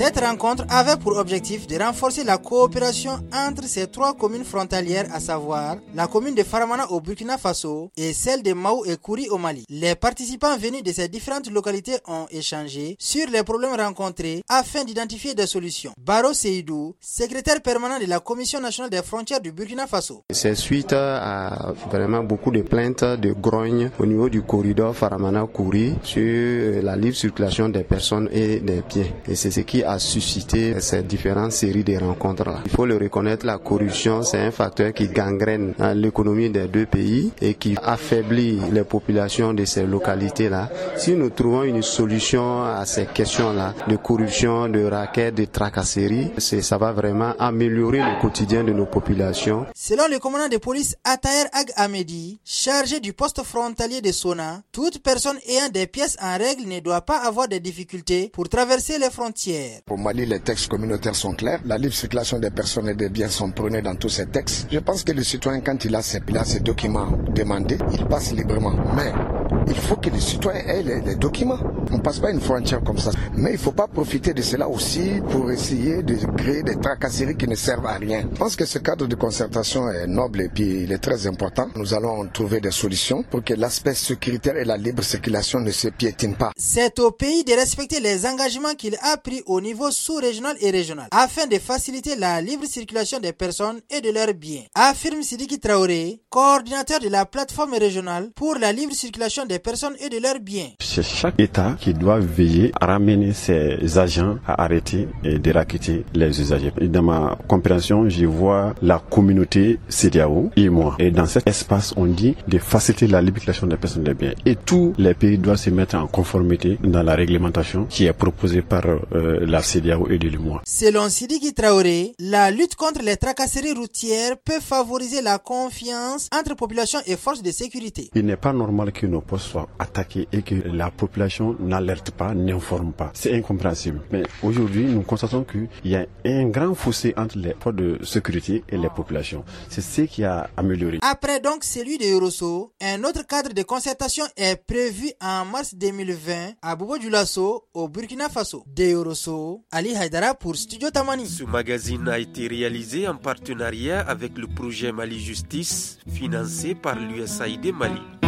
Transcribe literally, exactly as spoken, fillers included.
Cette rencontre avait pour objectif de renforcer la coopération entre ces trois communes frontalières, à savoir la commune de Faramana au Burkina Faso et celle de Maou et Kouri au Mali. Les participants venus de ces différentes localités ont échangé sur les problèmes rencontrés afin d'identifier des solutions. Baro Seydou, secrétaire permanent de la Commission nationale des frontières du Burkina Faso. C'est suite à vraiment beaucoup de plaintes, de grognes au niveau du corridor Faramana-Kouri sur la libre circulation des personnes et des biens. Et c'est ce qui a suscité ces différentes séries de rencontres-là. Il faut le reconnaître, la corruption, c'est un facteur qui gangrène l'économie des deux pays et qui affaiblit les populations de ces localités-là. Si nous trouvons une solution à ces questions-là de corruption, de raquettes, de tracasseries, c'est, ça va vraiment améliorer le quotidien de nos populations. Selon le commandant de police Ataher Ag Ahmedi, chargé du poste frontalier de Sona, toute personne ayant des pièces en règle ne doit pas avoir de difficultés pour traverser les frontières. Au Mali, les textes communautaires sont clairs. La libre circulation des personnes et des biens sont prônés dans tous ces textes. Je pense que le citoyen, quand il a ses, il a ses documents demandés, il passe librement. Mais il faut que les citoyens aient les, les documents. On ne passe pas une frontière comme ça. Mais il ne faut pas profiter de cela aussi pour essayer de créer des tracasseries qui ne servent à rien. Je pense que ce cadre de concertation est noble et puis il est très important. Nous allons trouver des solutions pour que l'aspect sécuritaire et la libre circulation ne se piétinent pas. C'est au pays de respecter les engagements qu'il a pris au niveau sous-régional et régional afin de faciliter la libre circulation des personnes et de leurs biens, affirme Sidiki Traoré, coordinateur de la plateforme régionale pour la libre circulation des personnes et de leurs biens. C'est chaque État qui doit veiller à ramener ses agents à arrêter et de raqueter les usagers. Et dans ma compréhension, je vois la communauté C E D E A O et moi. Et dans cet espace, on dit de faciliter la libre circulation des personnes et des biens. Et tous les pays doivent se mettre en conformité dans la réglementation qui est proposée par euh, la C E D E A O et de l'U M O A. Selon Sidiki Traoré, la lutte contre les tracasseries routières peut favoriser la confiance entre population et forces de sécurité. Il n'est pas normal que nos postes soient attaqués et que la population n'alerte pas, n'informe pas. C'est incompréhensible. Mais aujourd'hui, nous constatons qu'il y a un grand fossé entre les forces de sécurité et les populations. C'est ce qui a amélioré. Après donc celui de Yorosso, un autre cadre de concertation est prévu en mars deux mille vingt à Bobo Dioulasso, au Burkina Faso. De Yorosso, Ali Haidara pour Studio Tamani. Ce magazine a été réalisé en partenariat avec le projet Mali Justice, financé par l'U S A I D Mali.